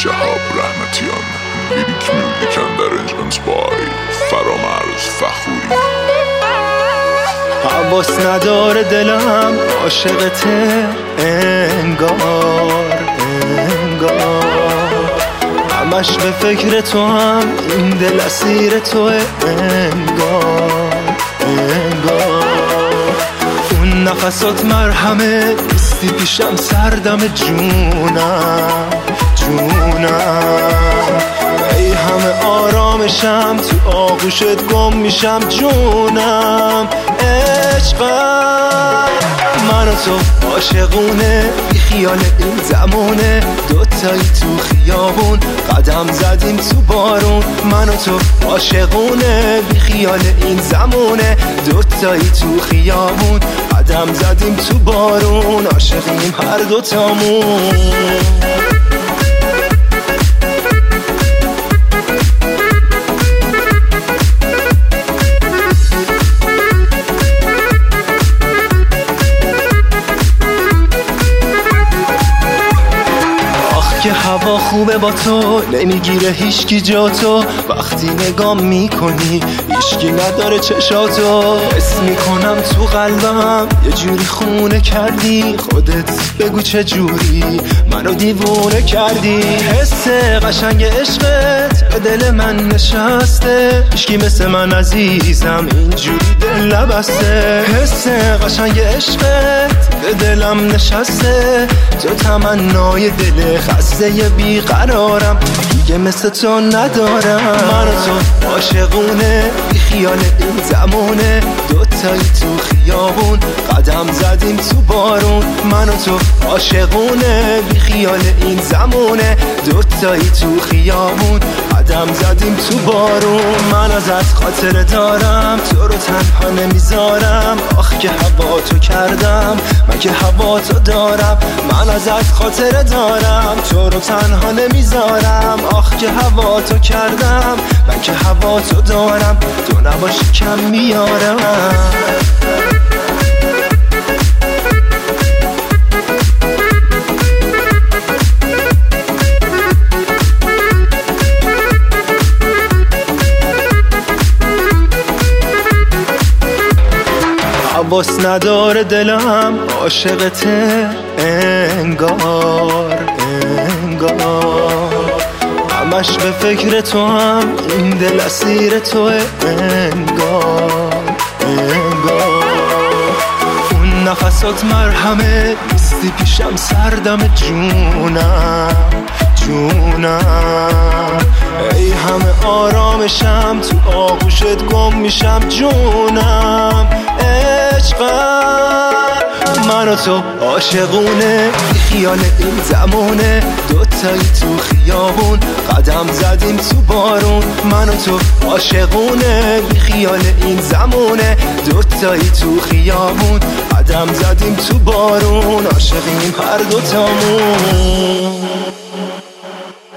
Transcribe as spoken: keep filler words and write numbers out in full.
شهاب رحمتیان. لیریک میوزیک اند ارنجمنت بای فرامرز فخوری. حواس نداره دلم عاشقته انگار انگار، همش به فکر تو هم این دل اسیر توه انگار انگار. اون نفسات مرهمه نیستی پیشم سردم جونم جونم. ای همه آرامشم تو آغوشت گم میشم جونم. عشقم من و تو عاشقونه، بی خیال این زمونه، دوتایی تو خیابون قدم زدیم تو بارون. من و تو عاشقونه، بی خیال این زمونه، دوتایی تو خیابون قدم زدیم تو بارون. عاشقیم هر دوتامون. که هوا خوبه با تو، نمیگیره هیچکی جا تو. وقتی نگام میکنی هیچکی نداره چشاتو. حس میکنم تو قلبم یه جوری خونه کردی. خودت بگو چه جوری منو دیوونه کردی. حس قشنگ عشقت به دل من نشسته، هیچکی مثل من عزیزم اینجوری دل نبسته. حس قشنگ عشقت به دلم نشسته، تو تمنای دل خسته یه بیقرارم، دیگه مثل تو ندارم. من و تو عاشقونه، بی خیال این زمونه، دوتایی تو خیابون قدم زدیم تو بارون. من و تو عاشقونه، بی خیال این زمونه، دوتایی تو خیابون قدم زدیم تو بارون. من ازت خاطره دارم، تو رو تنها نمیذارم. آخ که هوا تو کردم، من که هوا تو دارم. من ازت خاطره دارم، تو رو تنها نمیذارم. آخ که هوا تو کردم، من که هوا تو دارم. تو نباشی کم میارم. حواس نداره دلم عاشقته انگار انگار، همش به فکر تو هم این دل اسیر توه انگار انگار. اون نفسات مرهمه نیستی پیشم سردم جونم جونم. ای همه آرامشم تو آغوشت گم میشم جونم. عشقم من و تو عاشقونه، بی خیال این زمونه، دوتایی تو خیابون قدم زدیم تو بارون. من و تو عاشقونه، بی خیال این زمونه، دوتایی تو خیابون قدم زدیم تو بارون. عاشقیم هر دوتامون.